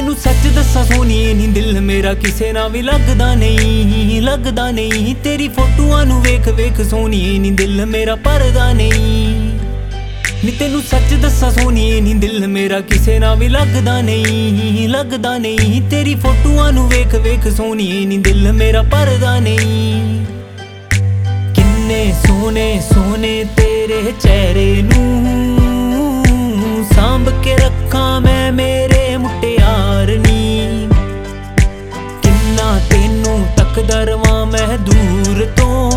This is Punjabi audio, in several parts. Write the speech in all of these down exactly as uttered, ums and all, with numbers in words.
ਤੈਨੂੰ ਸੱਚ ਦੱਸਾਂ ਸੋਹਣੀਏ ਨੀ ਦਿਲ ਮੇਰਾ ਕਿਸੇ ਨਾਲ ਵੀ ਲੱਗਦਾ ਨਹੀਂ, ਲੱਗਦਾ ਨਹੀਂ। ਤੇਰੀ ਫੋਟੋਆਂ ਨੂੰ ਵੇਖ ਵੇਖ ਸੋਹਣੀਏ ਨੀ ਦਿਲ ਮੇਰਾ ਭਰਦਾ ਨਹੀਂ। ਨੀ ਤੈਨੂੰ ਸੱਚ ਦੱਸਾਂ ਸੋਹਣੀਏ ਨੀ ਦਿਲ ਮੇਰਾ ਕਿਸੇ ਨਾਲ ਵੀ ਲੱਗਦਾ ਨਹੀਂ, ਲੱਗਦਾ ਨਹੀਂ। ਤੇਰੀ ਫੋਟੋਆਂ ਨੂੰ ਵੇਖ ਵੇਖ ਸੋਹਣੀਏ ਨੀ ਦਿਲ ਮੇਰਾ ਭਰਦਾ ਨਹੀਂ। ਕਿੰਨੇ ਸੋਹਣੇ ਸੋਹਣੇ ਤੇਰੇ ਚਿਹਰੇ ਨੂੰ ਸਾਂਭ ਕੇ ਰੱਖਾਂ ਮੈਂ ਮੇਰੇ ਮੁਟਿਆਰ ਨੀ। ਕਿੰਨਾ ਤੈਨੂੰ ਤੱਕਦਾ ਰਵਾਂ ਮੈਂ ਦੂਰ ਤੋਂ,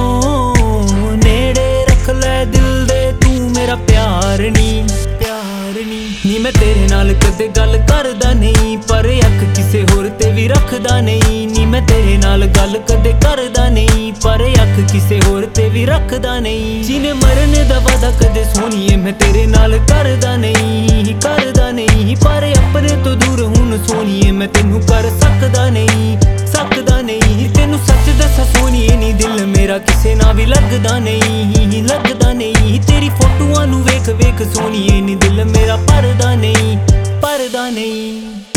ਨੇੜੇ ਰੱਖ ਲੈ ਦਿਲ ਦੇ ਤੂੰ ਮੇਰਾ ਪਿਆਰ ਨੀ, ਪਿਆਰ ਨੀ। ਨੀ ਮੈਂ ਤੇਰੇ ਨਾਲ ਕਦੇ ਗੱਲ ਕਰਦਾ ਨਹੀਂ, ਪਰ ਅੱਖ ਕਿਸੇ ਹੋਰ ਤੇ ਵੀ ਰੱਖਦਾ ਨਹੀਂ। ਨੀ ਮੈਂ ਤੇਰੇ ਨਾਲ ਗੱਲ ਕਦੇ ਕਰਦਾ ਨਹੀਂ, ਪਰ ਅੱਖ ਕਿਸੇ ਹੋਰ ਤੇ ਵੀ ਰੱਖਦਾ ਨਹੀਂ। ਜਿਹਨੇ ਮਰਨ ਦਾ ਵਾਦਾ ਕਦੇ ਸੋਹਣੀਏ ਮੈਂ ਤੇਰੇ ਨਾਲ ਕਰਦਾ ਨਹੀਂ, ਕਰਦਾ ਨਹੀਂ। ਪਰ ਆਪਣੇ ਤੋਂ ਦੂਰ ਹੁਣ ਸੋਹਣੀਏ ਮੈਂ ਤੈਨੂੰ ਕਰ ਸਕਦਾ ਨਹੀਂ, ਸਕਦਾ ਨਹੀਂ। ਤੈਨੂੰ ਸੱਚ ਦੱਸਾਂ ਸੋਹਣੀਏ ਨੀ ਦਿਲ ਮੇਰਾ ਕਿਸੇ ਨਾਲ ਵੀ ਲੱਗਦਾ ਨਹੀਂ, ਲੱਗਦਾ ਨਹੀਂ। ਤੇਰੀ ਫੋਟੋਆਂ ਨੂੰ ਵੇਖ ਵੇਖ ਸੋਹਣੀਏ ਨੀ ਦਿਲ ਮੇਰਾ ਭਰਦਾ ਨਹੀਂ, ਭਰਦਾ ਨਹੀਂ।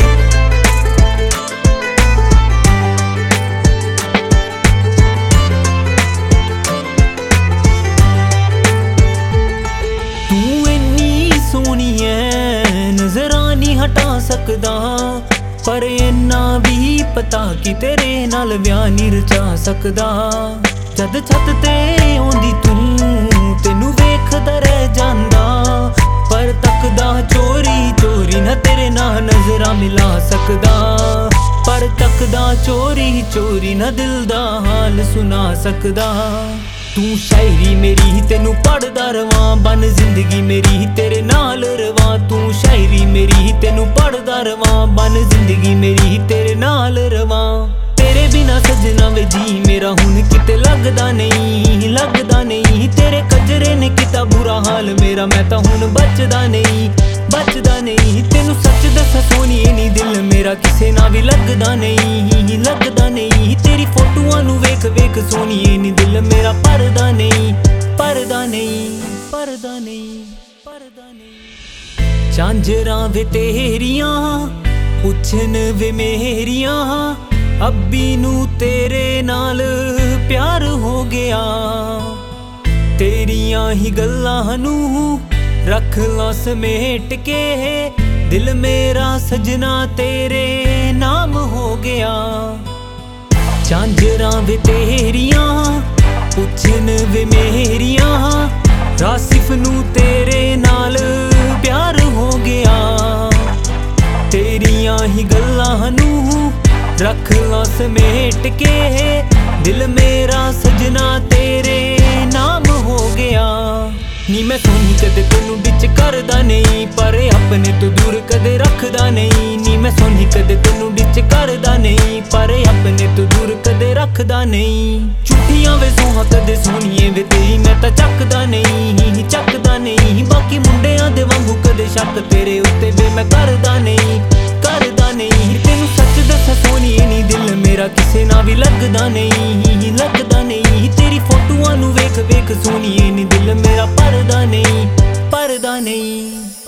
ਤੂੰ ਇੰਨੀ ਸੋਹਣੀ ਐ ਨਜ਼ਰਾਂ ਨਹੀਂ ਹਟਾ ਸਕਦਾ, ਪਰ ਇੰਨਾ ਵੀ ਪਤਾ ਕਿ ਤੇਰੇ ਨਾਲ ਵਿਆਹ ਨਹੀਂ ਰਚਾ ਸਕਦਾ। ਜਦ ਛੱਤ ਤੇ ਆਉਂਦੀ ਤੂੰ ਤੈਨੂੰ ਵੇਖਦਾ ਰਹਿ ਜਾਂਦਾ, ਪਰ ਤੱਕਦਾ ਚੋਰੀ ਚੋਰੀ ਨਾ ਤੇਰੇ ਨਾਲ ਨਜ਼ਰਾਂ ਮਿਲਾ ਸਕਦਾ। ਪਰ ਤੱਕਦਾ ਚੋਰੀ ਚੋਰੀ ਨਾ ਦਿਲ ਦਾ ਹਾਲ ਸੁਣਾ ਸਕਦਾ। ਤੂੰ ਸ਼ਾਇਰੀ ਮੇਰੀ ਤੈਨੂੰ ਪੜ੍ਹਦਾ ਰਵਾਂ, ਬਨ ਜ਼ਿੰਦਗੀ ਮੇਰੀ ਤੇਰੇ ਨਾਲ ਰਵਾਂ। ਤੂੰ ਸ਼ਾਇਰੀ ਮੇਰੀ ਤੈਨੂੰ ਪੜ੍ਹਦਾ ਰਵਾਂ, ਬਨ ਜ਼ਿੰਦਗੀ ਮੇਰੀ ਤੇਰੇ ਨਾਲ ਰਵਾਂ। ਤੇਰੇ ਬਿਨਾ ਸਜਣਾ ਵੇ ਜੀ ਮੇਰਾ ਹੁਣ ਕਿਤੇ ਲੱਗਦਾ ਨਹੀਂ, ਲੱਗਦਾ ਨਹੀਂ। ਤੇਰੇ ਕਜਰੇ ਨੇ ਕੀਤਾ ਬੁਰਾ ਹਾਲ ਮੇਰਾ, ਮੈਂ ਤਾਂ ਹੁਣ ਬਚਦਾ ਨਹੀਂ, ਬਚਦਾ ਨਹੀਂ। ਤੈਨੂੰ ਸੱਚ ਦੱਸਾਂ ਸੋਹਣੀਏ ਨੀ ਦਿਲ ਮੇਰਾ ਕਿਸੇ ਨਾਲ ਵੀ ਲੱਗਦਾ ਨਹੀਂ, ਲੱਗਦਾ ਨਹੀਂ। ਤੇਰੀ ਫੋਟੋਆਂ ਨੂੰ ਵੇਖ ਵੇਖ ਸੋਹਣੀਏ ਨੀ ਦਿਲ ਮੇਰਾ ਭਰਦਾ ਨਹੀਂ, ਭਰਦਾ ਨਹੀਂ, ਭਰਦਾ ਨਹੀਂ, ਭਰਦਾ ਨਹੀਂ। ਝਾਂਜਰਾਂ ਵੇ ਤੇਰੀਆਂ ਪੁੱਛਣ ਵੇ ਮੇਰੀਆਂ, ਅੱਬੀ ਨੂੰ ਤੇਰੇ ਨਾਲ ਪਿਆਰ ਹੋ ਗਿਆ। ਤੇਰੀਆਂ ਹੀ ਗੱਲਾਂ ਨੂੰ ਰੱਖ ਲਾ ਸਮੇਟ ਕੇ, ਦਿਲ ਮੇਰਾ ਸਜਣਾ ਤੇਰੇ ਨਾਮ ਹੋ ਗਿਆ। ਝਾਂਜਰਾਂ ਵੇ ਤੇਰੀਆਂ ਪੁੱਛਣ ਵੇ ਮੇਰੀਆਂ, ਰਾਸਿਫ ਨੂੰ ਤੇਰੇ ਨਾਲ ਪਿਆਰ ਹੋ ਗਿਆ। ਤੇਰੀਆਂ ਹੀ ਗੱਲਾਂ ਨੂੰ ਰੱਖ ਲਾ ਸਮੇਟ ਕੇ, ਦਿਲ ਮੇਰਾ ਸਜਣਾ ਤੇਰੇ ਨਾਮ ਹੋ ਗਿਆ। ਨੀ ਮੈਂ ਸੋਹਣੀ ਕਦੇ ਤੈਨੂੰ ਵਿੱਚ ਕਰਦਾ ਨਹੀਂ, ਪਰ ਆਪਣੇ ਤੋਂ ਦੂਰ ਕਦੇ ਰੱਖਦਾ ਨਹੀਂ। ਨੀ ਮੈਂ ਸੋਹਣੀ ਕਦੇ ਤੈਨੂੰ ਵਿੱਚ ਕਰਦਾ ਨਹੀਂ, ਪਰ ਆਪਣੇ ਤੋਂ ਦੂਰ ਕਦੇ ਰੱਖਦਾ ਨਹੀਂ। ਝੂਠੀਆਂ ਵੇ ਸੋਹਾਂ ਕਦੇ ਸੋਹਣੀਏ ਵੇ ਤੇਰੀ ਮੈਂ ਤਾਂ ਚੱਕਦਾ ਨਹੀਂ, ਚੱਕਦਾ ਨਹੀਂ। ਬਾਕੀ ਮੁੰਡਿਆਂ ਦੇ ਵਾਂਗੂ ਕਦੇ ਸ਼ੱਕ ਤੇਰੇ ਉੱਤੇ ਵੇ ਮੈਂ ਕਰਦਾ ਨਹੀਂ, ਕਰਦਾ ਨਹੀਂ। ਤੈਨੂੰ ਸੱਚ ਦੱਸਾਂ ਸੋਹਣੀਏ ਨੀ ਦਿਲ ਮੇਰਾ ਕਿਸੇ ਨਾਲ ਵੀ ਲੱਗਦਾ ਨਹੀਂ, ਲੱਗਦਾ ਨਹੀਂ। ਤੇਰੀ ਫੋਟੋਆਂ ਨੂੰ ਵੇਖ ਵੇਖ ਸੋਹਣੀਏ ਨੀ ਦਿਲ ਮੇਰਾ ਭਰਦਾ ਨਹੀਂ, ਭਰਦਾ ਨਹੀਂ।